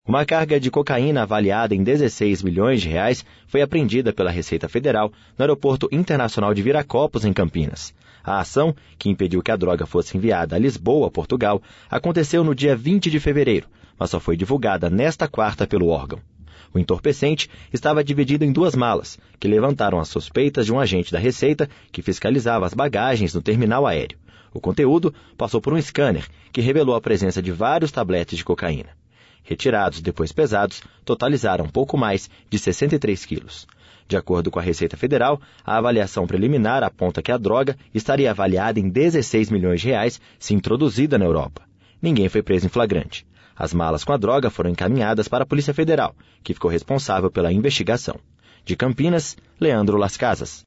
Uma carga de cocaína avaliada em 16 milhões de reais foi apreendida pela Receita Federal no Aeroporto Internacional de Viracopos, em Campinas. A ação, que impediu que a droga fosse enviada a Lisboa, Portugal, aconteceu no dia 20 de fevereiro, mas só foi divulgada nesta quarta pelo órgão. O entorpecente estava dividido em 2 malas, que levantaram as suspeitas de um agente da Receita que fiscalizava as bagagens no terminal aéreo. O conteúdo passou por um scanner, que revelou a presença de vários tabletes de cocaína. Retirados e depois pesados, totalizaram pouco mais de 63 quilos. De acordo com a Receita Federal, a avaliação preliminar aponta que a droga estaria avaliada em 16 milhões de reais se introduzida na Europa. Ninguém foi preso em flagrante. As malas com a droga foram encaminhadas para a Polícia Federal, que ficou responsável pela investigação. De Campinas, Leandro Las Casas.